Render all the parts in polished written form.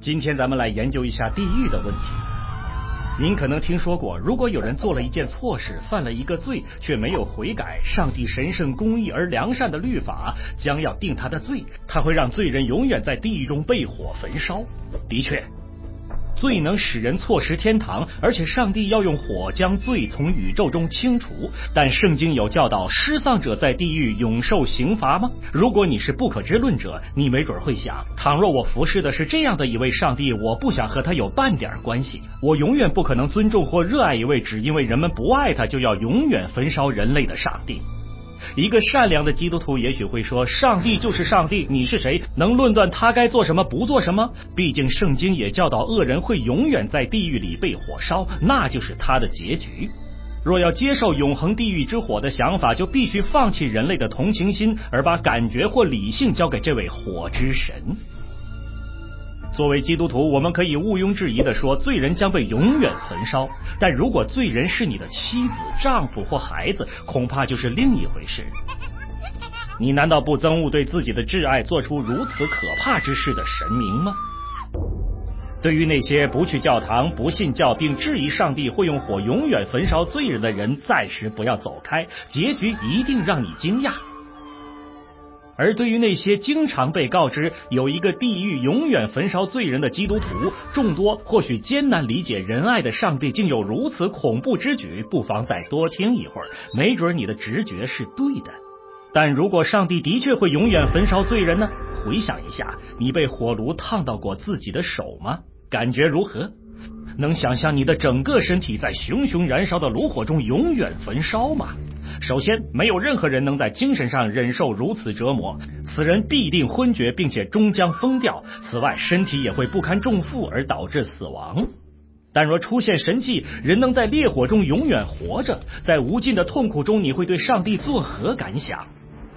今天咱们来研究一下地狱的问题。您可能听说过，如果有人做了一件错事，犯了一个罪，却没有悔改，上帝神圣公义而良善的律法将要定他的罪，他会让罪人永远在地狱中被火焚烧。的确，罪能使人错失天堂，而且上帝要用火将罪从宇宙中清除。但圣经有教导，失丧者在地狱永受刑罚吗？如果你是不可知论者，你没准会想，倘若我服侍的是这样的一位上帝，我不想和他有半点关系。我永远不可能尊重或热爱一位只因为人们不爱他就要永远焚烧人类的上帝。一个善良的基督徒也许会说，上帝就是上帝，你是谁能论断他该做什么不做什么？毕竟圣经也教导恶人会永远在地狱里被火烧，那就是他的结局。若要接受永恒地狱之火的想法，就必须放弃人类的同情心，而把感觉或理性交给这位火之神。作为基督徒，我们可以毋庸置疑地说，罪人将被永远焚烧。但如果罪人是你的妻子、丈夫或孩子，恐怕就是另一回事。你难道不憎恶对自己的挚爱做出如此可怕之事的神明吗？对于那些不去教堂、不信教并质疑上帝会用火永远焚烧罪人的人，暂时不要走开，结局一定让你惊讶。而对于那些经常被告知有一个地狱永远焚烧罪人的基督徒，众多或许艰难理解仁爱的上帝竟有如此恐怖之举，不妨再多听一会儿，没准你的直觉是对的。但如果上帝的确会永远焚烧罪人呢？回想一下，你被火炉烫到过自己的手吗？感觉如何？能想象你的整个身体在熊熊燃烧的炉火中永远焚烧吗？首先，没有任何人能在精神上忍受如此折磨，此人必定昏厥并且终将疯掉，此外身体也会不堪重负而导致死亡。但若出现神迹，人能在烈火中永远活着，在无尽的痛苦中，你会对上帝作何感想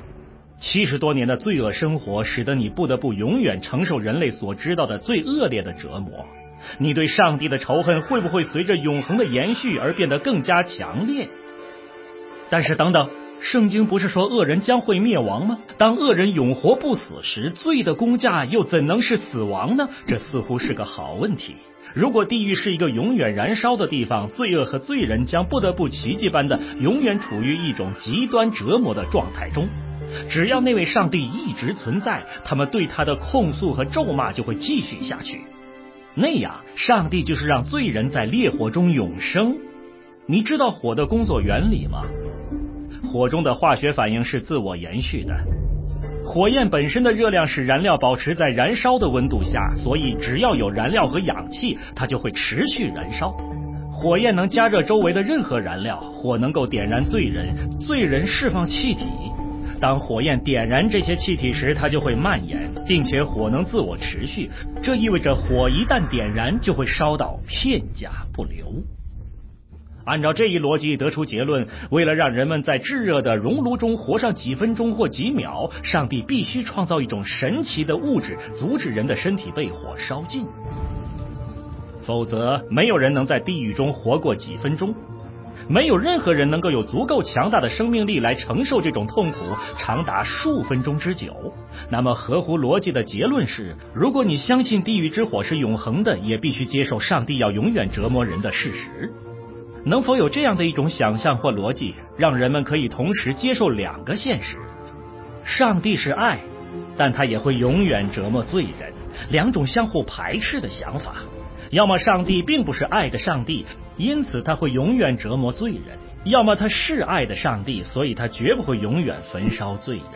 ？70多年的罪恶生活使得你不得不永远承受人类所知道的最恶劣的折磨，你对上帝的仇恨会不会随着永恒的延续而变得更加强烈？但是等等，圣经不是说恶人将会灭亡吗？当恶人永活不死时，罪的工价又怎能是死亡呢？这似乎是个好问题。如果地狱是一个永远燃烧的地方，罪恶和罪人将不得不奇迹般的永远处于一种极端折磨的状态中。只要那位上帝一直存在，他们对他的控诉和咒骂就会继续下去。那样，上帝就是让罪人在烈火中永生。你知道火的工作原理吗？火中的化学反应是自我延续的。火焰本身的热量使燃料保持在燃烧的温度下，所以只要有燃料和氧气，它就会持续燃烧。火焰能加热周围的任何燃料，火能够点燃罪人，罪人释放气体。当火焰点燃这些气体时，它就会蔓延，并且火能自我持续，这意味着火一旦点燃就会烧到片甲不留。按照这一逻辑得出结论，为了让人们在炙热的熔炉中活上几分钟或几秒，上帝必须创造一种神奇的物质，阻止人的身体被火烧尽。否则，没有人能在地狱中活过几分钟。没有任何人能够有足够强大的生命力来承受这种痛苦长达数分钟之久。那么合乎逻辑的结论是，如果你相信地狱之火是永恒的，也必须接受上帝要永远折磨人的事实。能否有这样的一种想象或逻辑，让人们可以同时接受两个现实？上帝是爱，但他也会永远折磨罪人，两种相互排斥的想法。要么上帝并不是爱的上帝，因此他会永远折磨罪人；要么他是爱的上帝，所以他绝不会永远焚烧罪人。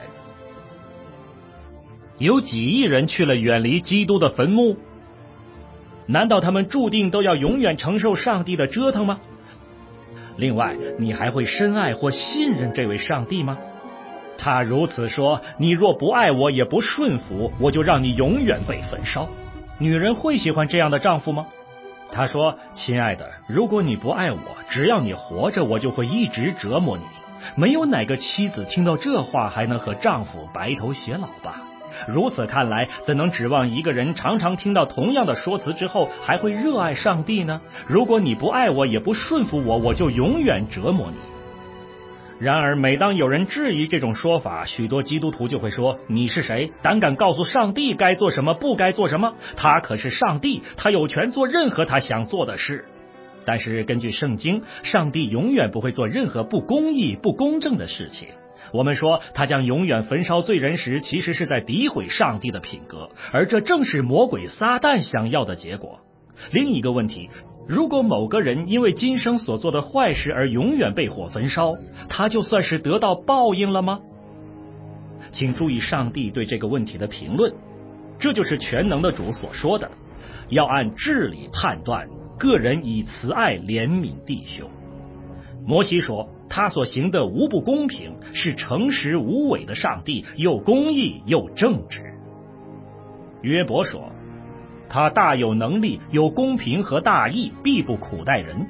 有几亿人去了远离基督的坟墓，难道他们注定都要永远承受上帝的折腾吗？另外，你还会深爱或信任这位上帝吗？他如此说，你若不爱我也不顺服，我就让你永远被焚烧。女人会喜欢这样的丈夫吗？他说，亲爱的，如果你不爱我，只要你活着，我就会一直折磨你。没有哪个妻子听到这话还能和丈夫白头偕老吧？如此看来，怎能指望一个人常常听到同样的说辞之后还会热爱上帝呢？如果你不爱我也不顺服我，我就永远折磨你。 然而每当有人质疑这种说法，许多基督徒就会说，你是谁，胆敢告诉上帝该做什么不该做什么？他可是上帝，他有权做任何他想做的事。但是根据圣经，上帝永远不会做任何不公义不公正的事情。我们说他将永远焚烧罪人时，其实是在诋毁上帝的品格，而这正是魔鬼撒旦想要的结果。另一个问题，如果某个人因为今生所做的坏事而永远被火焚烧，他就算是得到报应了吗？请注意上帝对这个问题的评论，这就是全能的主所说的，要按治理判断，个人以慈爱怜悯弟兄。摩西说，他所行的无不公平，是诚实无伪的上帝，又公义又正直。约伯说，他大有能力，有公平和大义，必不苦待人。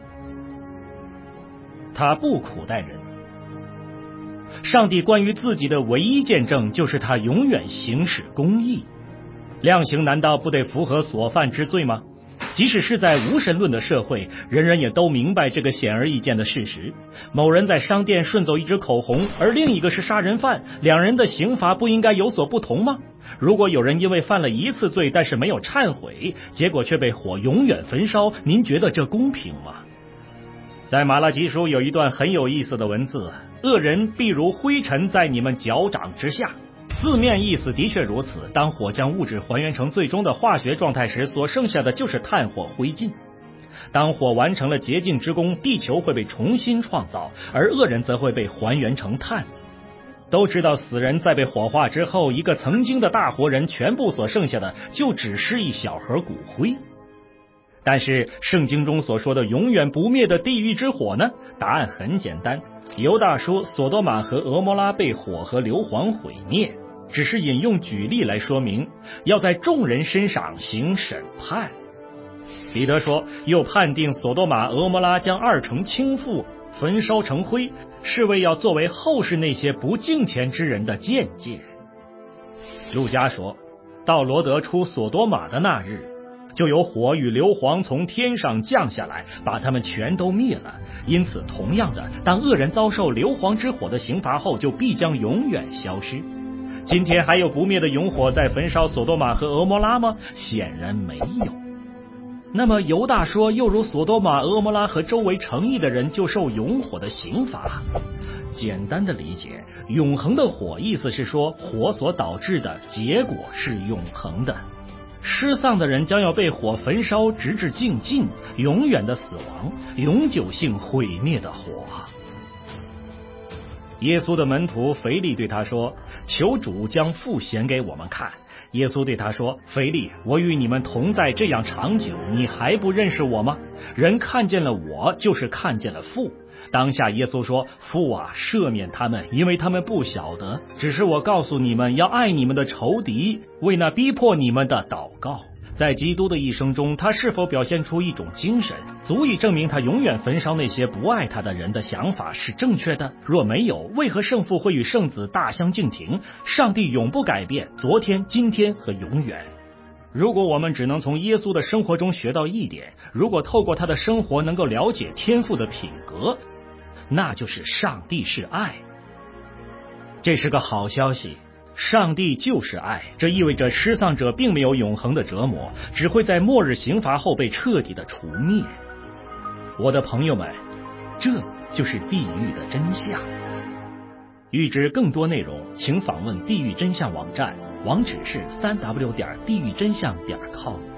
他不苦待人。上帝关于自己的唯一见证，就是他永远行使公义。量刑难道不得符合所犯之罪吗？即使是在无神论的社会，人人也都明白这个显而易见的事实。某人在商店顺走一支口红，而另一个是杀人犯，两人的刑罚不应该有所不同吗？如果有人因为犯了一次罪，但是没有忏悔，结果却被火永远焚烧，您觉得这公平吗？在马拉基书有一段很有意思的文字，恶人必如灰尘在你们脚掌之下。字面意思的确如此，当火将物质还原成最终的化学状态时，所剩下的就是炭火灰烬。当火完成了洁净之功，地球会被重新创造，而恶人则会被还原成炭。都知道死人在被火化之后，一个曾经的大活人全部所剩下的就只是一小盒骨灰。但是圣经中所说的永远不灭的地狱之火呢？答案很简单，犹大说索多玛和俄摩拉被火和硫磺毁灭，只是引用举例来说明要在众人身上行审判。彼得说，又判定索多玛俄摩拉将二成倾覆，焚烧成灰，是为要作为后世那些不敬虔之人的鉴戒。路加说，到罗得出索多玛的那日，就有火与硫磺从天上降下来，把他们全都灭了。因此同样的，当恶人遭受硫磺之火的刑罚后，就必将永远消失。今天还有不灭的永火在焚烧索多玛和俄摩拉吗？显然没有。那么犹大说，又如索多玛、俄摩拉和周围城邑的人就受永火的刑罚。简单的理解，永恒的火意思是说，火所导致的结果是永恒的。失丧的人将要被火焚烧，直至尽尽，永远的死亡，永久性毁灭的火。耶稣的门徒腓力对他说，求主将父显给我们看。耶稣对他说，腓力，我与你们同在这样长久，你还不认识我吗？人看见了我，就是看见了父。当下耶稣说，父啊，赦免他们，因为他们不晓得，只是我告诉你们，要爱你们的仇敌，为那逼迫你们的祷告。在基督的一生中，他是否表现出一种精神，足以证明他永远焚烧那些不爱他的人的想法是正确的？若没有，为何圣父会与圣子大相径庭？上帝永不改变，昨天、今天和永远。如果我们只能从耶稣的生活中学到一点，如果透过他的生活能够了解天父的品格，那就是上帝是爱。这是个好消息，上帝就是爱，这意味着失丧者并没有永恒的折磨，只会在末日刑罚后被彻底的除灭。我的朋友们，这就是地狱的真相。欲知更多内容，请访问地狱真相网站，网址是3w.地狱真相.com。